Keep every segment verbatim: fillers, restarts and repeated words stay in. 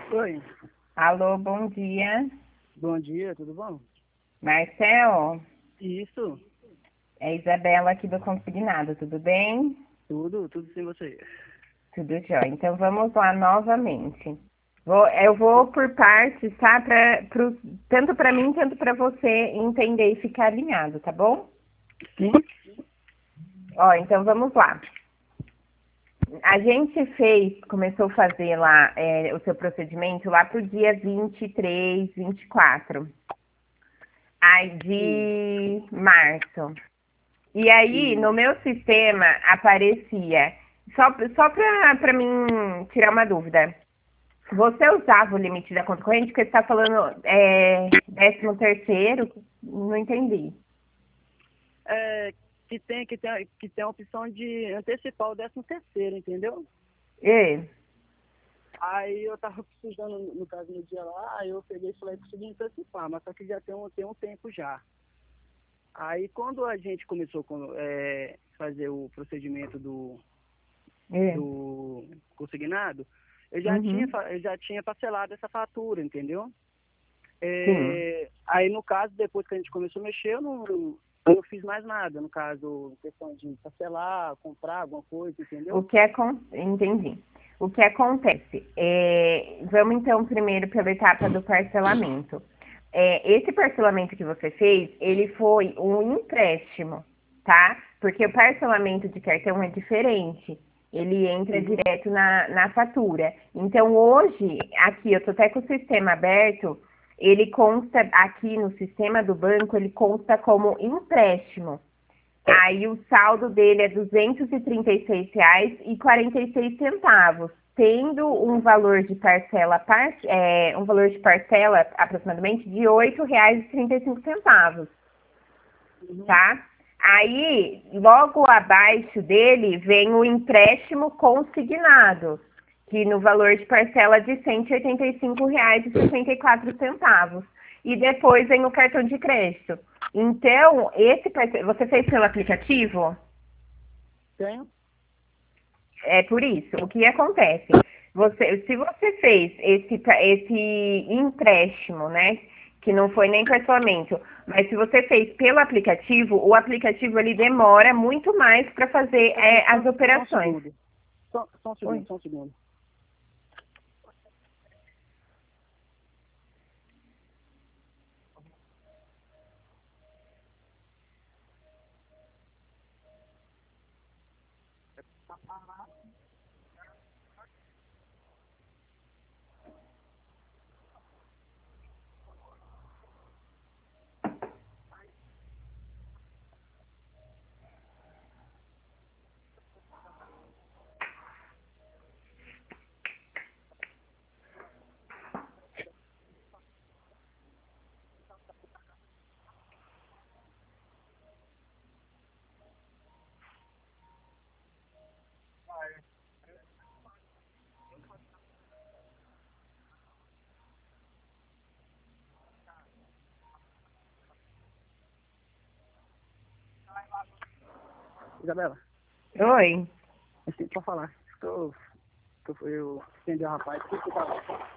Oi, Alô, bom dia. bom dia, tudo bom? Marcel, Isso, é Isabela aqui do Consignado, tudo bem? tudo, tudo sem você. Tudo jóia. Então vamos lá novamente. Vou, eu vou por partes, tá? Pra, pro, tanto para mim, tanto para você entender e ficar alinhado, tá bom? Sim? Ó, então vamos lá. A gente fez, começou a fazer lá é, o seu procedimento lá pro dia vinte e três, vinte e quatro aí Sim, de março. E aí, no sim. meu sistema, aparecia, só, só para mim tirar uma dúvida, você usava o limite da conta corrente? Porque você está falando é, décimo terceiro, não entendi. É, que tem, que tem, que tem a opção de antecipar o décimo terceiro, entendeu? E, Aí eu tava precisando, no no caso, no dia lá, aí eu peguei e falei, consegui antecipar, mas só que já tem um, tem um tempo já. Aí quando a gente começou a é, fazer o procedimento do, e, do consignado, eu já tinha, uhum, fa- eu já tinha parcelado essa fatura, entendeu? sim. É, aí, no caso, depois que a gente começou a mexer, eu não, eu não fiz mais nada. No caso, questão de parcelar, comprar alguma coisa, O entendeu? que acon- entendi. O que acontece? É, vamos então primeiro pela etapa do parcelamento. É, esse parcelamento que você fez, ele foi um empréstimo, tá? Porque o parcelamento de cartão é diferente. Ele entra Uhum. direto na, na fatura. Então, hoje, aqui, eu tô até com o sistema aberto, ele consta, aqui no sistema do banco, ele consta como empréstimo. Aí o saldo dele é duzentos e trinta e seis reais e quarenta e seis centavos, tendo um valor de parcela par, é, um valor de parcela aproximadamente de oito reais e trinta e cinco centavos, Uhum. tá? Aí, logo abaixo dele vem o empréstimo consignado, que no valor de parcela de cento e oitenta e cinco reais e sessenta e quatro centavos. E depois vem o cartão de crédito. Então, esse você fez pelo aplicativo? Tenho? É por isso. O que acontece? Você, se você fez esse, esse empréstimo, né? Que não foi nem parcelamento, mas se você fez pelo aplicativo, o aplicativo ele demora muito mais para fazer Aqui, é, as só, só um operações. segundo. Só, só um Oi. segundo, só um segundo. Isabela, Oi. assim, pode falar. Eu, eu, eu atendi o rapaz que você tava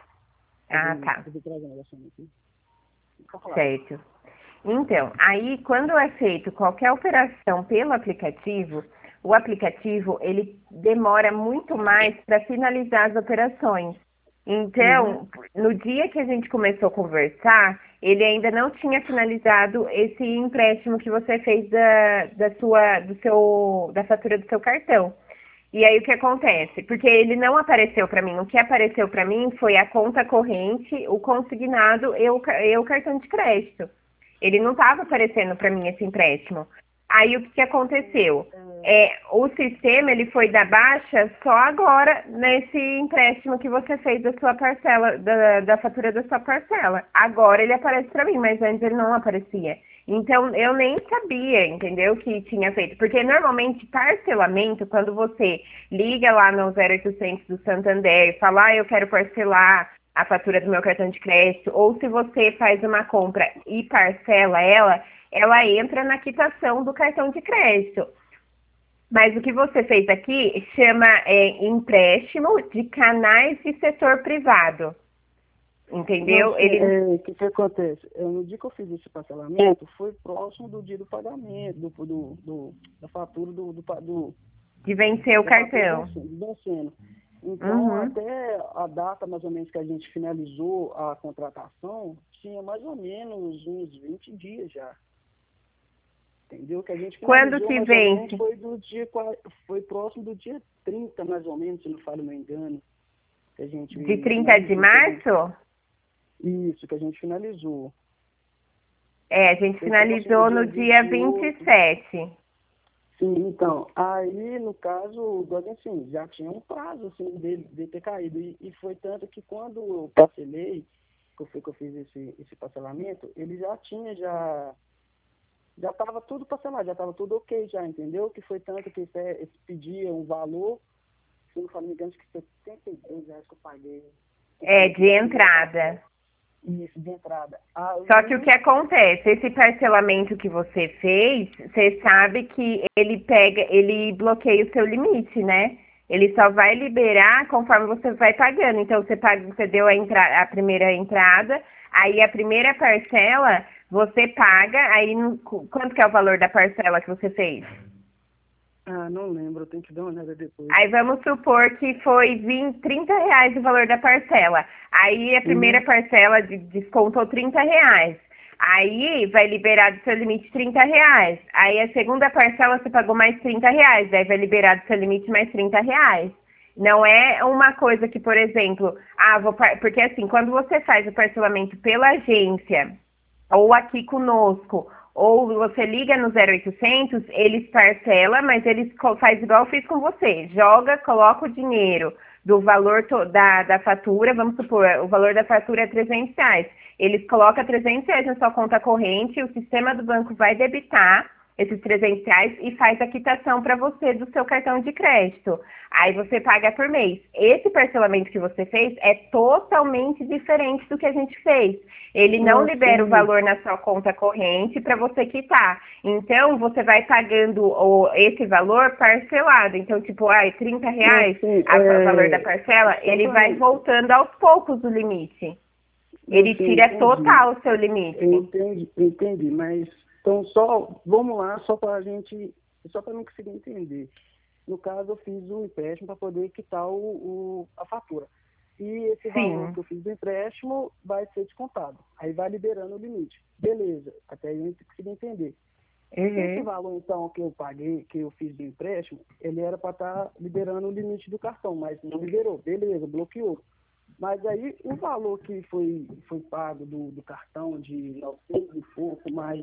Ah, fazendo, tá. você trazendo negócio aqui. Pode falar. Certo. Então, aí quando é feito qualquer operação pelo aplicativo, o aplicativo ele demora muito mais para finalizar as operações. Uhum. Então, no dia que a gente começou a conversar, ele ainda não tinha finalizado esse empréstimo que você fez da, da sua, do seu, da fatura do seu cartão. E aí o que acontece? Porque ele não apareceu para mim. O que apareceu para mim foi a conta corrente, o consignado e o, e o cartão de crédito. Ele não estava aparecendo para mim esse empréstimo. Aí o que, que aconteceu? É, É, o sistema ele foi da baixa só agora nesse empréstimo que você fez da sua parcela, da, da fatura da sua parcela. Agora ele aparece para mim, mas antes ele não aparecia. Então eu nem sabia, entendeu, que tinha feito. Porque normalmente parcelamento, quando você liga lá no zero oitocentos do Santander e fala, ah, eu quero parcelar a fatura do meu cartão de crédito, ou se você faz uma compra e parcela ela, ela entra na quitação do cartão de crédito. Mas o que você fez aqui chama é, empréstimo de canais de setor privado. Entendeu? Não, sim, Ele é, o que que acontece? Eu, no dia que eu fiz esse parcelamento, foi próximo do dia do pagamento, do, do, do- da fatura do, do, pa- do de vencer o da fatura cartão. vencendo. vencendo. Então, Uhum. até a data mais ou menos que a gente finalizou a contratação, tinha mais ou menos uns vinte dias já. Entendeu? Que a gente Quando finalizou que mais ou menos vence? foi do dia qua- foi próximo do dia trinta mais ou menos, se não falho meu engano, que a gente De trinta de finalizou, que a gente, março? isso, que a gente finalizou. É, a gente Foi próximo do finalizou dia no dia vinte e vinte e oito sete. Sim, então, aí no caso, agora, assim, já tinha um prazo assim, de, de ter caído. E, e foi tanto que quando eu parcelei, que eu, fui, que eu fiz esse, esse parcelamento, ele já tinha, já já estava tudo parcelado, já estava tudo ok já, entendeu? Que foi tanto que esse, esse pedia um valor, se não me engano, acho que setenta e dois reais que eu paguei. Que É, foi de da primeira parcela. entrada. Isso, de entrada. Só que o Aí, que acontece, esse parcelamento que você fez, você sabe que ele pega, ele bloqueia o seu limite, né? Ele só vai liberar conforme você vai pagando. Então você paga, você deu a, entra, a primeira entrada, aí a primeira parcela você paga, aí no- quanto que é o valor da parcela que você fez? ah, não lembro, eu tenho que dar uma olhada depois. Aí vamos supor que foi vinte, trinta reais o valor da parcela. Aí a primeira Uhum. parcela de- descontou trinta reais. Aí vai liberar do seu limite trinta reais. Aí a segunda parcela você pagou mais trinta reais. Aí vai liberar do seu limite mais trinta reais. Não é uma coisa que, por exemplo, ah, vou par... porque assim, quando você faz o parcelamento pela agência, ou aqui conosco, ou você liga no zero oitocentos, eles parcela, mas eles co- faz igual eu fiz com você, joga, coloca o dinheiro do valor to- da, da fatura, vamos supor, o valor da fatura é trezentos reais, eles colocam trezentos reais na sua conta corrente, o sistema do banco vai debitar esses trezentos reais e faz a quitação para você do seu cartão de crédito. Aí você paga por mês. Esse parcelamento que você fez é totalmente diferente do que a gente fez. Ele não Não, libera o sim. valor na sua conta corrente para você quitar. Então, você vai pagando o, esse valor parcelado. Então, tipo, ai, trinta Não, reais sim, a- o valor da é, parcela, só ele para vai mim, voltando aos poucos o limite. não, Ele sim, tira entendi, total o seu eu limite. entendi, eu entendi, mas então só, vamos lá, só para a gente, só para não conseguir entender. No caso, eu fiz um empréstimo para poder quitar o, o- a fatura. E esse valor Sim. que eu fiz do empréstimo vai ser descontado. Aí vai liberando o limite. Beleza, até aí a gente conseguir entender. Esse Uhum. valor, então, que eu paguei, que eu fiz do empréstimo, ele era para estar liberando o limite do cartão, mas não liberou. Beleza, bloqueou. Mas aí o valor que foi, foi pago do, do cartão de novecentos e pouco, mais,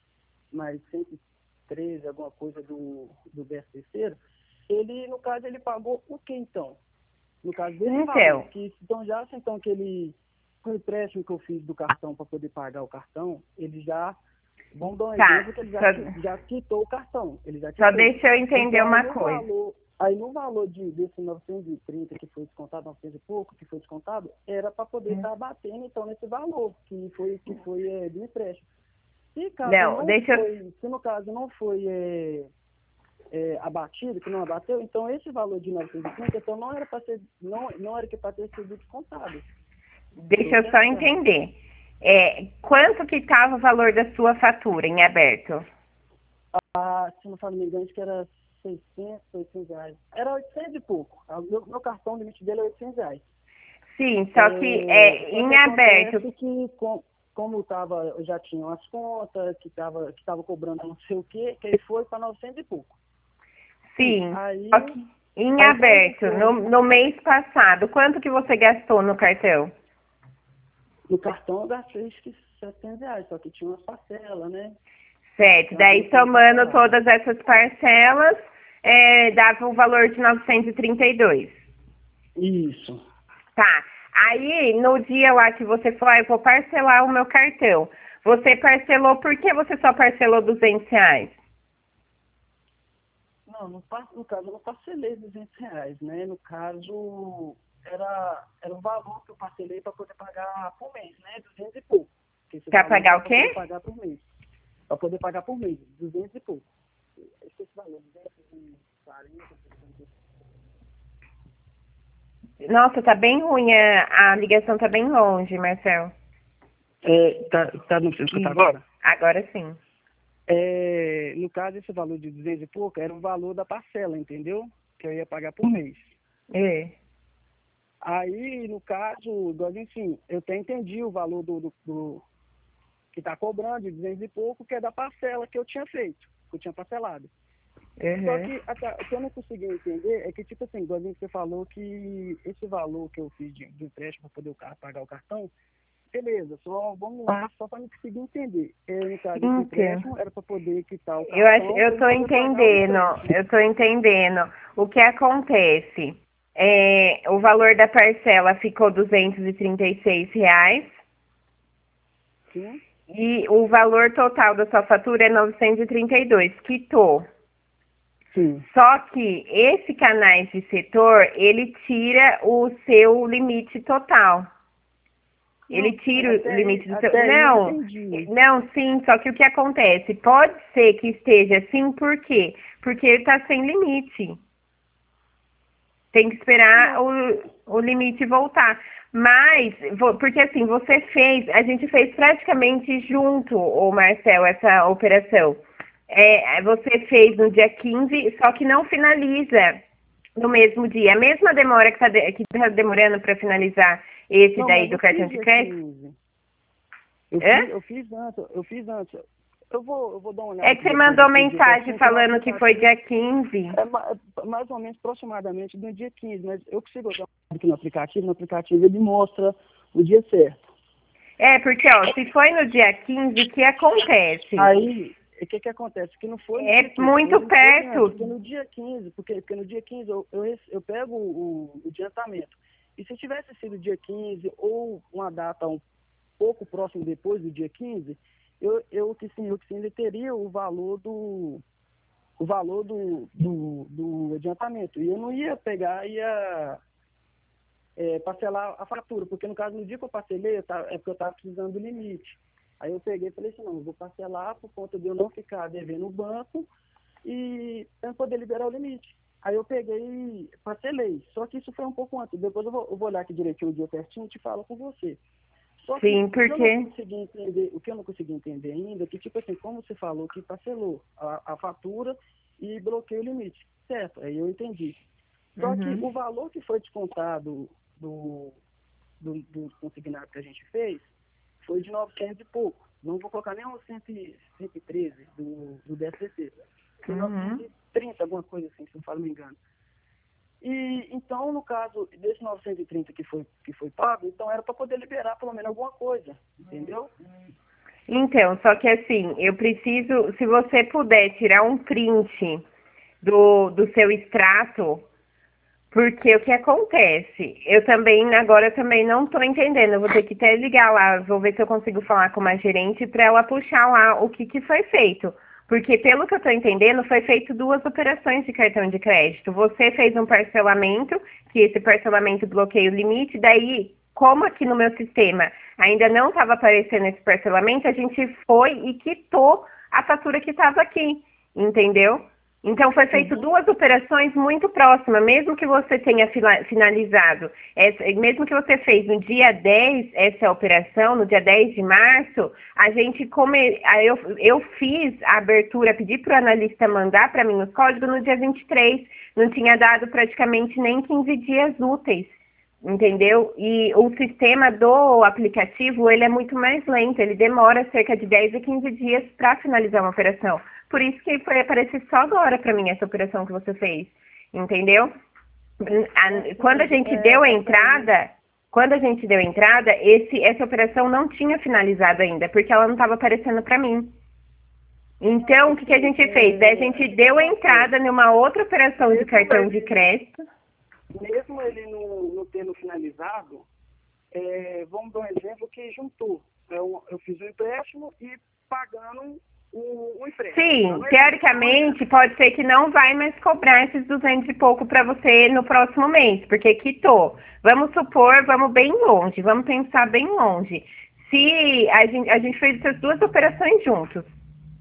mais cento e treze, alguma coisa do, do décimo terceiro, ele, no caso, ele pagou o que então? No caso desse valor, Então, que então já assim, então que ele, com o empréstimo que eu fiz do cartão para poder pagar o cartão, ele já, vamos dar um tá. exemplo que ele já, Só, qui- já quitou o cartão, ele já só quitou. deixa eu entender Então aí uma no coisa. valor, aí no valor de, desse novecentos e trinta que foi descontado, novecentos e pouco que foi descontado, era para poder estar batendo então nesse valor que foi, que foi é, do empréstimo. Se caso Não, não deixa eu. foi, se no caso não foi é, é, abatido, que não abateu, então esse valor de novecentos e trinta então não era para ser, não, não era que para ter sido descontado. Estou Deixa eu só certo ou errado? entender. É, quanto que estava o valor da sua fatura em aberto? Ah, se não me engano, acho que era seiscentos, oitocentos reais. Era oitocentos e pouco. Ah, Meu, meu cartão, o limite dele é oitocentos reais. Sim, só que É, é, só que em aberto. acontece que, com, como tava, eu já tinha as contas, que estava que tava cobrando não sei o quê, que aí foi para novecentos e pouco. Sim, Sim, só aí, que em aí como aberto, no, foi no mês passado, quanto que você gastou no cartão? no cartão, eu gastei acho que setecentos reais, só que tinha umas parcelas, né? Certo, Tinha daí algumas coisas somando parceladas. todas essas parcelas, é, dava o valor de novecentos e trinta e dois. Isso. Tá. Aí, no dia lá que você falou, ah, eu vou parcelar o meu cartão. Você parcelou, por que você só parcelou duzentos reais? Não, no, par- no caso eu não parcelei duzentos reais, né? No caso, era, era o valor que eu parcelei para poder pagar por mês, né? duzentos e pouco. Porque esse Pra valor pagar era o para poder quê? pagar por mês. Para poder pagar por mês, duzentos e pouco. Esse esse valor, duzentos e quarenta, Nossa, tá bem ruim, a, a ligação tá bem longe, Marcel. É, tá, tá no seu escutar agora? Agora sim. É, no caso, esse valor de duzentos e pouco era o valor da parcela, entendeu? Que eu ia pagar por mês. É. Aí, no caso, igual, enfim, eu até entendi o valor do, do, do que está cobrando, de duzentos e pouco, que é da parcela que eu tinha feito, que eu tinha parcelado. Uhum. Só que até, o que eu não consegui entender é que, tipo assim, igual você falou que esse valor que eu fiz de, de empréstimo para poder o carro pagar o cartão, beleza, só vamos lá, só para me conseguir entender. É, no caso, esse Então, empréstimo era para poder quitar o eu acho, cartão eu para tô poder pagar o entendendo, empréstimo. eu tô entendendo. O que acontece? É, o valor da parcela ficou duzentos e trinta e seis reais Sim? e o valor total da sua fatura é novecentos e trinta e dois, quitou. Sim. Só que esse canais de setor, ele tira o seu limite total. Ele Não, sim, tira o até aí, limite do seu... até aí eu Não, entendi. não, sim, só que o que acontece? Pode ser que esteja assim, por quê? Porque ele está sem limite. Tem que esperar Não, o, o limite voltar. Mas, vo- porque assim, você fez, a gente fez praticamente junto, o Marcel, essa operação. É, você fez no dia quinze, só que não finaliza no mesmo dia. A mesma demora que está de, que tá demorando para finalizar esse não, daí mas do eu cartão fiz de dia crédito. quinze. Eu Hã? fiz, eu fiz antes, eu fiz antes. Eu vou, eu vou dar uma olhada É aqui que você depois, mandou aqui, o dia mensagem certinho, que no falando que foi aplicativo dia quinze. é ma- é mais ou menos aproximadamente no dia quinze, mas eu consigo dar uma olhada aqui no aplicativo, no aplicativo ele mostra o dia certo. É, porque, ó, se foi no dia quinze, o que acontece? Aí, o que que acontece? Que não foi no dia É quinze, muito foi, foi antes, perto. porque no dia quinze, porque, porque no dia quinze eu, eu, rece- eu pego o, o adiantamento. E se tivesse sido dia quinze ou uma data um pouco próximo depois do dia quinze, eu, eu que sim, eu que sim, teria o valor do o valor do, do, do adiantamento. E eu não ia pegar e ia é, parcelar a fatura, porque no caso, no dia que eu parcelei, eu tava, é porque eu estava precisando do limite. Aí eu peguei e falei assim, não, eu vou parcelar por conta de eu não ficar devendo o banco e para poder liberar o limite. Aí eu peguei e parcelei. Só que isso foi um pouco antes. Depois eu vou, eu vou olhar aqui direitinho o dia certinho e te falo com você. Só que Sim, o que eu não porque... consegui entender, o que eu não consegui entender ainda, é que tipo assim, como você falou que parcelou a, a fatura e bloqueia o limite. Certo, aí eu entendi. Só que Uhum. o valor que foi descontado do, do, do consignado que a gente fez foi de novecentos e pouco. Não vou colocar nem o cento e treze do, do D S C C. Foi Uhum. novecentos e trinta, alguma coisa assim, se não falo me engano. E então, no caso desse novecentos e trinta que foi, que foi pago, então era para poder liberar pelo menos alguma coisa, entendeu? Então, só que assim, eu preciso, se você puder tirar um print do, do seu extrato, porque o que acontece? Eu também, agora eu também não estou entendendo, eu vou ter que até ligar lá, vou ver se eu consigo falar com uma gerente para ela puxar lá o que, que foi feito. Porque pelo que eu estou entendendo, foi feito duas operações de cartão de crédito. Você fez um parcelamento, que esse parcelamento bloqueia o limite, daí, como aqui no meu sistema ainda não estava aparecendo esse parcelamento, a gente foi e quitou a fatura que estava aqui, entendeu? Então, foi feito Uhum. duas operações muito próximas, mesmo que você tenha fila- finalizado, essa- mesmo que você fez no dia dez essa operação, no dia dez de março, a gente come, a- eu, eu fiz a abertura, pedi para o analista mandar para mim os códigos no dia vinte e três, não tinha dado praticamente nem quinze dias úteis, entendeu? E o sistema do aplicativo, ele é muito mais lento, ele demora cerca de dez a quinze dias para finalizar uma operação. Por isso que foi aparecer só agora para mim essa operação que você fez, entendeu? A- Quando a Assim, gente é, deu a até aí, entrada, quando a gente deu a entrada, esse, essa operação não tinha finalizado ainda, porque ela não estava aparecendo para mim. Então, o que, que a assim, gente fez? Daí a é, gente o que que deu a acontece? entrada numa outra operação de Mesmo cartão de ele, crédito. mesmo ele não, não tendo finalizado, é, vamos dar um exemplo que juntou. Eu, eu fiz o empréstimo e pagando o, o empréstimo. Dá Sim, um exemplo. Amanhã. teoricamente pode ser que não vai mais cobrar esses duzentos e pouco para você no próximo mês, porque quitou. Vamos supor, vamos bem longe, vamos pensar bem longe. Se a gente, a gente fez essas duas operações juntos,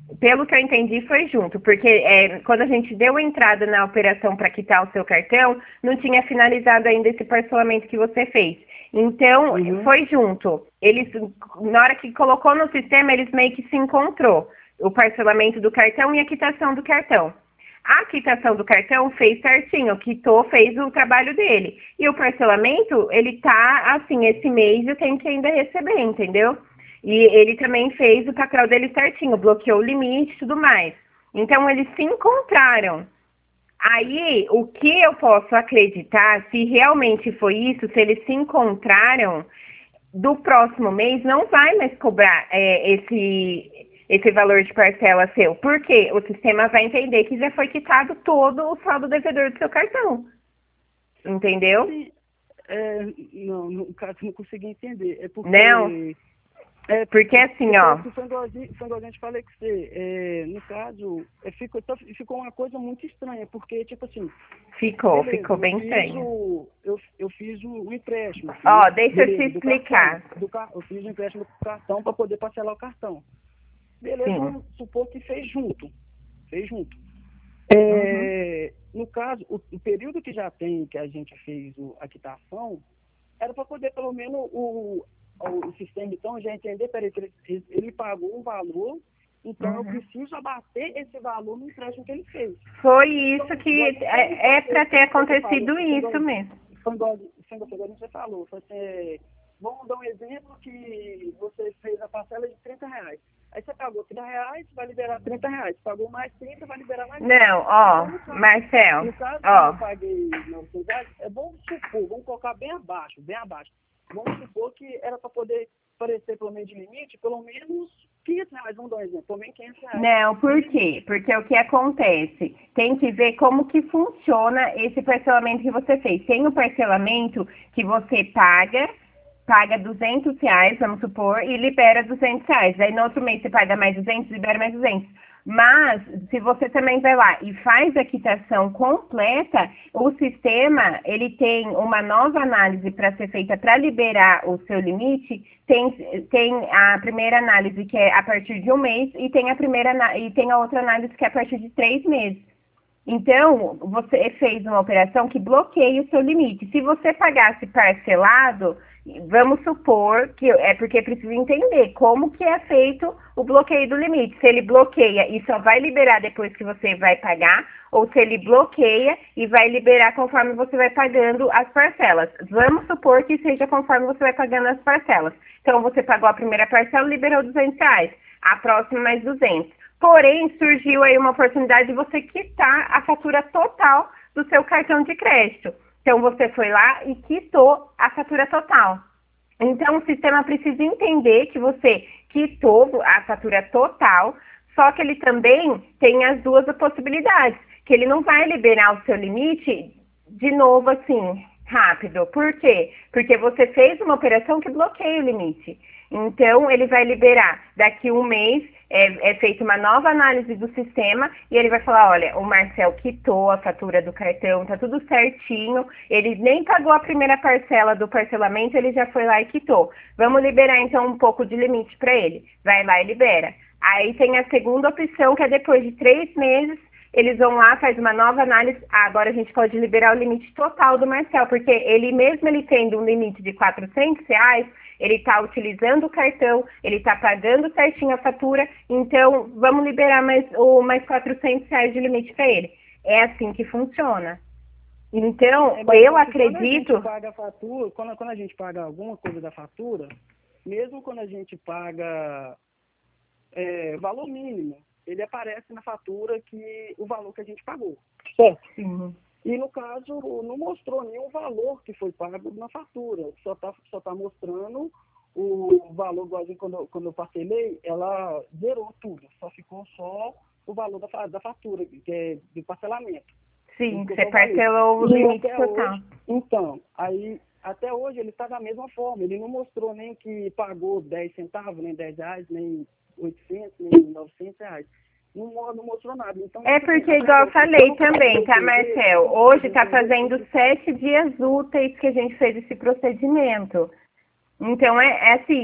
Pelo que eu entendi, foi junto, porque é, quando a gente deu entrada na operação para quitar o seu cartão, não tinha finalizado ainda esse parcelamento que você fez. Então, uhum. foi junto. Eles, na hora que colocou no sistema, eles meio que se encontrou. O parcelamento do cartão e a quitação do cartão. A quitação do cartão fez certinho, quitou, fez o trabalho dele. E o parcelamento, ele tá, assim, esse mês eu tenho que ainda receber, entendeu? E ele também fez o papel dele certinho, bloqueou o limite e tudo mais. Então, eles se encontraram. Aí, o que eu posso acreditar, se realmente foi isso, se eles se encontraram, do próximo mês não vai mais cobrar é, esse, esse valor de parcela seu. Porque o sistema vai entender que já foi quitado todo o saldo devedor do seu cartão. Entendeu? Sim. É, não, no caso, não consegui entender. É porque... Não. É, porque assim, porque, ó... Foi igual a gente falei com você, é, no caso, é, ficou, ficou uma coisa muito estranha, porque, tipo assim... Ficou, beleza, ficou bem estranho. O, eu, eu fiz o, o empréstimo. Ó, deixa beleza, eu te explicar. Do cartão, do, eu fiz o empréstimo do cartão para poder parcelar o cartão. Beleza, Sim. vamos supor que fez junto. Fez junto. É, uhum. No caso, o, o período que já tem, que a gente fez o, a quitação, era para poder, pelo menos, o... o sistema, então, já entender, peraí, que ele, ele pagou um valor, então uhum. eu preciso abater esse valor no empréstimo que ele fez. Foi isso então, que é, é para ter acontecido falou, isso igual, mesmo. Foi igual, foi igual você falou, foi assim, vamos dar um exemplo que você fez a parcela de trinta reais. Aí você pagou trinta reais, vai liberar trinta reais. Pagou mais trinta, vai liberar mais trinta. Não, ó, então, caso, Marcel, no caso, ó. eu paguei novecentos reais, é bom supor, vamos colocar bem abaixo, bem abaixo. Vamos supor que era para poder aparecer pelo meio de limite, pelo menos quinhentos reais, vamos dar um exemplo, pelo menos quinhentos reais. Não, por quê? Porque o que acontece? Tem que ver como que funciona esse parcelamento que você fez. Tem o parcelamento que você paga, paga duzentos reais, vamos supor, e libera duzentos reais. Aí no outro mês você paga mais duzentos, libera mais duzentos. Mas, se você também vai lá e faz a quitação completa, o sistema, ele tem uma nova análise para ser feita para liberar o seu limite. Tem, tem a primeira análise que é a partir de um mês e tem a, primeira, e tem a outra análise que é a partir de três meses. Então, você fez uma operação que bloqueia o seu limite. Se você pagasse parcelado, vamos supor que é porque precisa entender como que é feito o bloqueio do limite. Se ele bloqueia e só vai liberar depois que você vai pagar, ou se ele bloqueia e vai liberar conforme você vai pagando as parcelas. Vamos supor que seja conforme você vai pagando as parcelas. Então, você pagou a primeira parcela e liberou duzentos reais. A próxima mais duzentos. Porém, surgiu aí uma oportunidade de você quitar a fatura total do seu cartão de crédito. Então, você foi lá e quitou a fatura total. Então, o sistema precisa entender que você quitou a fatura total, só que ele também tem as duas possibilidades, que ele não vai liberar o seu limite de novo assim, rápido. Por quê? Porque você fez uma operação que bloqueia o limite. Então, ele vai liberar daqui a um mês, é, é feita uma nova análise do sistema e ele vai falar, olha, o Marcel quitou a fatura do cartão, tá tudo certinho, ele nem pagou a primeira parcela do parcelamento, ele já foi lá e quitou. Vamos liberar, então, um pouco de limite para ele. Vai lá e libera. Aí tem a segunda opção, que é depois de três meses, eles vão lá, faz uma nova análise. Ah, agora a gente pode liberar o limite total do Marcel, porque ele, mesmo ele tendo um limite de quatrocentos reais, ele está utilizando o cartão, ele está pagando certinho a fatura, então vamos liberar mais, o, mais quatrocentos reais de limite para ele. É assim que funciona. Então, é, eu acredito... Quando a gente paga a fatura, quando, quando a gente paga alguma coisa da fatura, mesmo quando a gente paga é, valor mínimo, ele aparece na fatura que o valor que a gente pagou. Certo. Sim. E, no caso, não mostrou nenhum valor que foi pago na fatura. Só está só tá mostrando o valor, igual quando, quando eu parcelei, ela zerou tudo. Só ficou só o valor da, da fatura, que é do parcelamento. Sim, você parcelou o limite total. Hoje, então, aí, até hoje ele está da mesma forma. Ele não mostrou nem que pagou dez centavos, nem dez reais, nem oitocentos, nem novecentos reais. Não, não mostrou nada. Então, é porque, igual eu falei também, tá, Marcel? Hoje tá fazendo sete dias úteis que a gente fez esse procedimento. Então, é, é assim,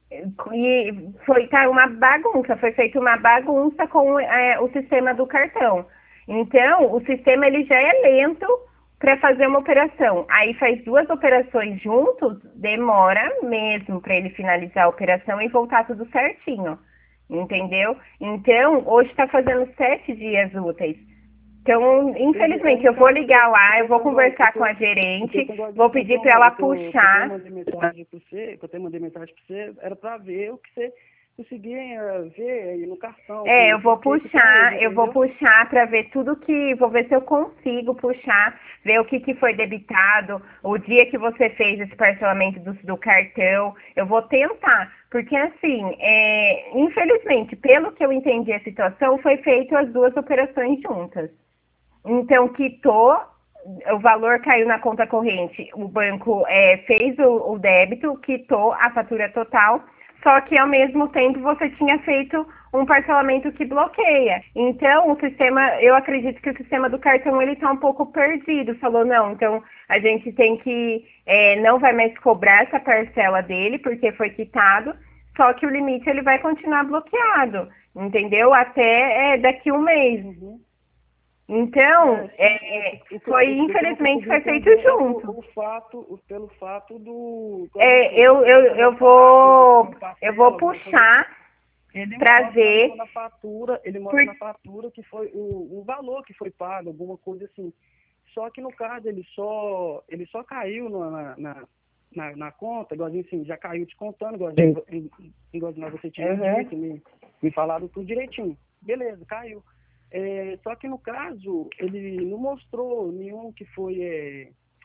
E foi tá, uma bagunça, foi feita uma bagunça com é, o sistema do cartão. Então, o sistema ele já é lento para fazer uma operação. Aí faz duas operações juntos, demora mesmo para ele finalizar a operação e voltar tudo certinho. Entendeu? Então, hoje está fazendo sete dias úteis. Então, infelizmente, eu vou ligar lá, eu vou conversar com a gerente, vou pedir para ela puxar. Eu mandei mensagem para você, eu até mandei mensagem para você, era para ver o que você conseguia ver aí no cartão. É, eu vou puxar, eu vou puxar para ver tudo que, vou ver se eu consigo puxar, ver o que, que foi debitado, o dia que você fez esse parcelamento do, do cartão, eu vou tentar, porque assim, é, infelizmente, pelo que eu entendi a situação, foi feito as duas operações juntas. Então, quitou, o valor caiu na conta corrente, o banco é, fez o, o débito, quitou a fatura total, só que ao mesmo tempo você tinha feito um parcelamento que bloqueia. Então, o sistema, eu acredito que o sistema do cartão ele está um pouco perdido. Falou, não, então a gente tem que, é, não vai mais cobrar essa parcela dele, porque foi quitado, só que o limite ele vai continuar bloqueado, entendeu? Até é, daqui um mês. Uhum. Então, é, é, foi, infelizmente, foi feito junto. O, o fato, pelo fato do... É, eu, eu, eu vou, eu vou puxar para ver... Na fatura, ele mostra por... na fatura que foi o, o valor que foi pago, alguma coisa assim. Só que no caso, ele só, ele só caiu na, na, na, na conta, igualzinho assim, já caiu descontando, igualzinho, igualzinho você tinha uhum. dito, me, me falaram tudo direitinho. Beleza, caiu. É, só que no caso, ele não mostrou nenhum que foi, é,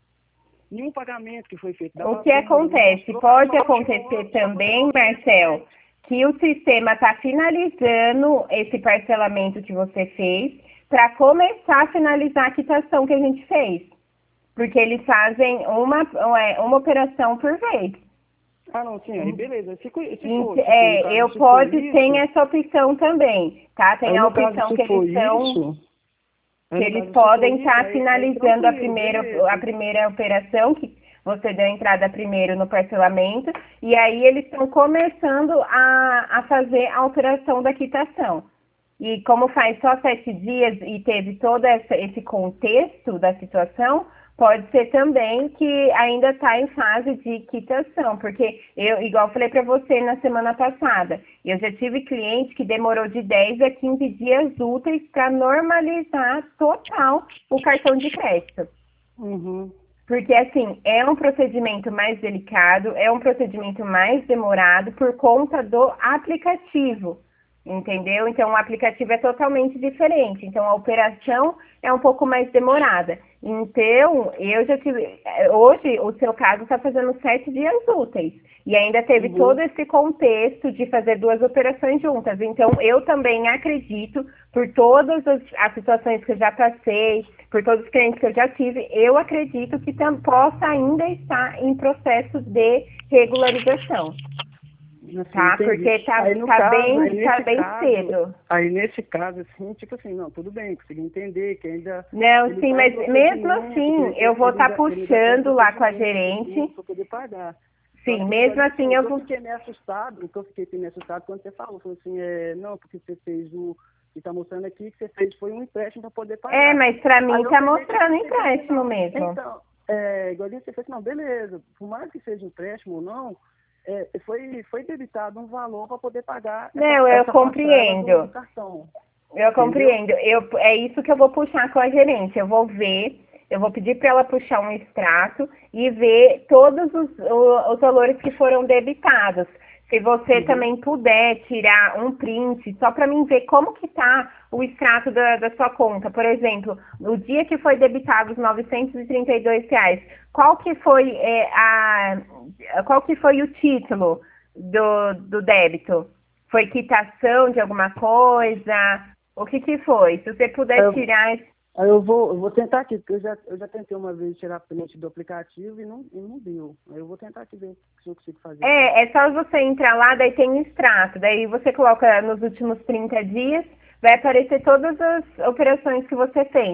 nenhum pagamento que foi feito. O que acontece? Pode acontecer também, Marcel, que o sistema está finalizando esse parcelamento que você fez para começar a finalizar a quitação que a gente fez. Porque eles fazem uma, uma operação por vez. Ah, não, sim, aí beleza. Se, se for, é, caso, eu pode, tem essa opção também, tá? Tem aí, a opção caso, que eles estão, que eles podem estar tá finalizando aí, a, primeira, a primeira operação, que você deu entrada primeiro no parcelamento, e aí eles estão começando a, a fazer a operação da quitação. E como faz só sete dias e teve todo essa, esse contexto da situação, pode ser também que ainda está em fase de quitação, porque eu, igual falei para você na semana passada, eu já tive cliente que demorou de dez a quinze dias úteis para normalizar total o cartão de crédito. Uhum. Porque, assim, é um procedimento mais delicado, é um procedimento mais demorado por conta do aplicativo. Entendeu? Então, o aplicativo é totalmente diferente. Então, a operação é um pouco mais demorada. Então, eu já tive... Hoje, o seu caso está fazendo sete dias úteis. E ainda teve uhum. todo esse contexto de fazer duas operações juntas. Então, eu também acredito, por todas as, as situações que eu já passei, por todos os clientes que eu já tive, eu acredito que tam, possa ainda estar em processo de regularização. Assim, tá, entendi. Porque tá, aí, no tá caso, bem, aí, tá bem caso, cedo. Aí nesse caso, assim, tipo assim, não, tudo bem, consegui entender que ainda... Não, sim, tá mas mesmo assim, eu vou estar tá puxando lá com a gerente. Para poder pagar. Sim, então, mesmo assim, assim eu vou... vou... Eu fiquei meio assustado, o que eu fiquei meio assustado quando você falou, falou assim, é, não, porque você fez o... que tá mostrando aqui que você fez foi um empréstimo para poder pagar. É, mas para mim aí tá mostrando empréstimo não, mesmo. Então, é, igualzinho você fez, não, beleza, por mais que seja empréstimo ou não, É, foi, foi debitado um valor para poder pagar. Não, essa, eu essa compreendo. Do cartão. Eu compreendo. Eu, é isso que eu vou puxar com a gerente. Eu vou ver, eu vou pedir para ela puxar um extrato e ver todos os, os, os valores que foram debitados. Se você uhum. também puder tirar um print, só para mim ver como que está o extrato da, da sua conta. Por exemplo, no dia que foi debitado os novecentos e trinta e dois reais, qual que foi, é, a, qual que foi o título do, do débito? Foi quitação de alguma coisa? O que que foi? Se você puder eu, tirar... Aí eu vou, eu vou tentar aqui, porque eu já, eu já tentei uma vez tirar print do aplicativo e não, e não deu. Aí eu vou tentar aqui ver se eu consigo fazer. É, é só você entrar lá, daí tem um extrato. Daí você coloca nos últimos trinta dias, vai aparecer todas as operações que você fez.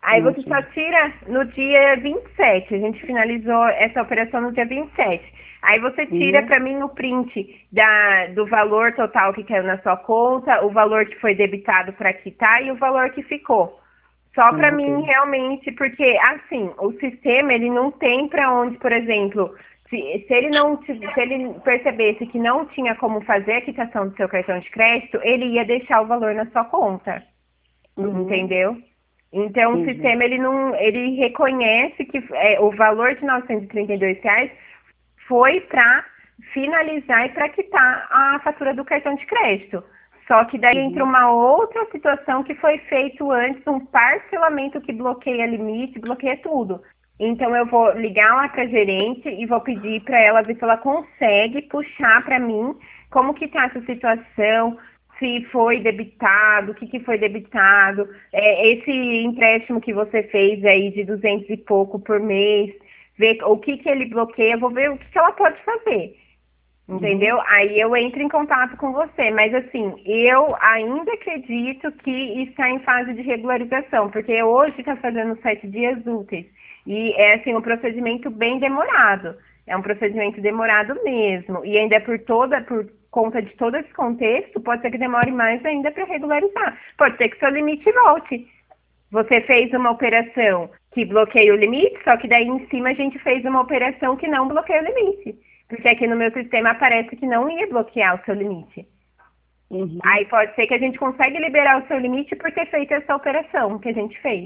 Aí Sim, você só sim. tira no dia vinte e sete. A gente finalizou essa operação no dia vinte e sete. Aí você tira Uhum. para mim o print da, do valor total que caiu na sua conta, o valor que foi debitado para quitar e o valor que ficou. Só Ah, para não, mim ok. realmente, porque assim, o sistema ele não tem para onde, por exemplo, se, se ele não tiv- se ele percebesse que não tinha como fazer a quitação do seu cartão de crédito, ele ia deixar o valor na sua conta. Uhum. Entendeu? Então o Entendi. sistema ele não, ele reconhece que é, o valor de novecentos e trinta e dois reais foi para finalizar e para quitar a fatura do cartão de crédito. Só que daí entra Uhum. uma outra situação que foi feito antes, um parcelamento que bloqueia limite, bloqueia tudo. Então eu vou ligar lá para a gerente e vou pedir para ela ver se ela consegue puxar para mim como que está essa situação, se foi debitado, o que, que foi debitado, é, esse empréstimo que você fez aí de duzentos e pouco por mês, ver o que, que ele bloqueia, vou ver o que, que ela pode fazer. Uhum. Entendeu? Aí eu entro em contato com você, mas assim, eu ainda acredito que está em fase de regularização, porque hoje está fazendo sete dias úteis. E é assim, um procedimento bem demorado. É um procedimento demorado mesmo. E ainda por toda, por conta de todo esse contexto, pode ser que demore mais ainda para regularizar. Pode ser que seu limite volte. Você fez uma operação que bloqueia o limite, só que daí em cima a gente fez uma operação que não bloqueia o limite. Porque aqui no meu sistema aparece que não ia bloquear o seu limite. Uhum. Aí pode ser que a gente consiga liberar o seu limite por ter feito essa operação que a gente fez.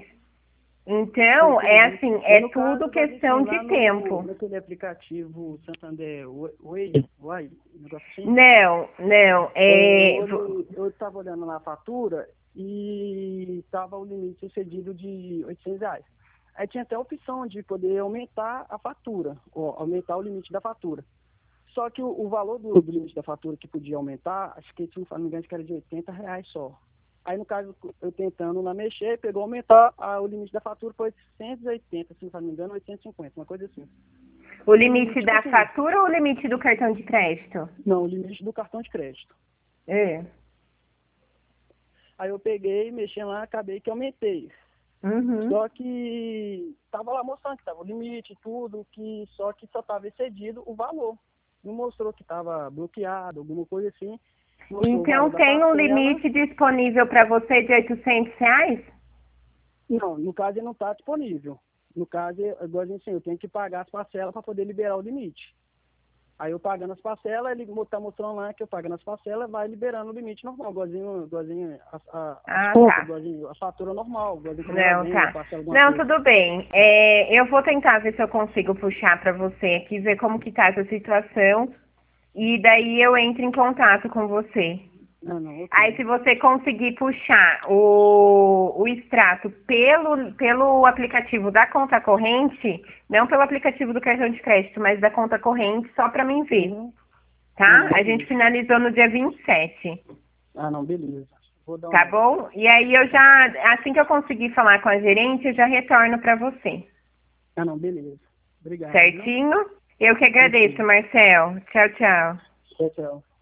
Ah, Então, é entendi. assim, É é no caso, tudo igual assim, questão de lá no, tempo. naquele aplicativo Santander Way, Way, um negócio assim, Não, não, é, eu é... olhei, eu estava olhando na fatura e estava o limite excedido de oitocentos reais. Aí tinha até a opção de poder aumentar a fatura, ou aumentar o limite da fatura. Só que o, o valor do, do limite da fatura que podia aumentar, acho que, se não me engano, acho que era de oitenta reais só. Aí, no caso, eu tentando lá mexer, pegou aumentar a, o limite da fatura para oitocentos e oitenta, se não me engano, oitocentos e cinquenta, uma coisa assim. O E, limite tipo da assim, fatura ou o limite do cartão de crédito? não, o limite do cartão de crédito. É. Aí eu peguei, mexi lá, acabei que aumentei. Uhum. Só que tava lá mostrando que tava o limite e tudo, que só que só tava excedido o valor. Não mostrou que tava bloqueado, alguma coisa assim. Mostrou o valor Então da tem um parcela. limite disponível para você de oitocentos reais? Não, no caso ele não está disponível. No caso, é igual assim, eu tenho que pagar as parcelas para poder liberar o limite. Aí eu pagando as parcelas, ele está mostrando lá que eu pagando as parcelas, vai liberando o limite normal, igualzinho, igualzinho as, a- as Ah, contas, tá. igualzinho a fatura normal, igualzinho quando ela Não, vem, eu tá. parcelo alguma Não, coisa. tudo bem. É, eu vou tentar ver se eu consigo puxar para você aqui, ver como que tá essa situação. E daí eu entro em contato com você. Não, não, Aí ok. se você conseguir puxar o, o extrato pelo, pelo aplicativo da conta corrente, não pelo aplicativo do cartão de crédito, mas da conta corrente, só para mim ver, Uhum. Ah, tá? não, A gente beleza. finalizou no dia vinte e sete. Ah, não, beleza. Vou dar uma Tá olhada. bom? E aí eu já, assim que eu conseguir falar com a gerente, eu já retorno para você. Ah, não, beleza. Obrigado, viu? Certinho? Eu que agradeço, Certinho. Marcel. Tchau, tchau. Tchau, tchau.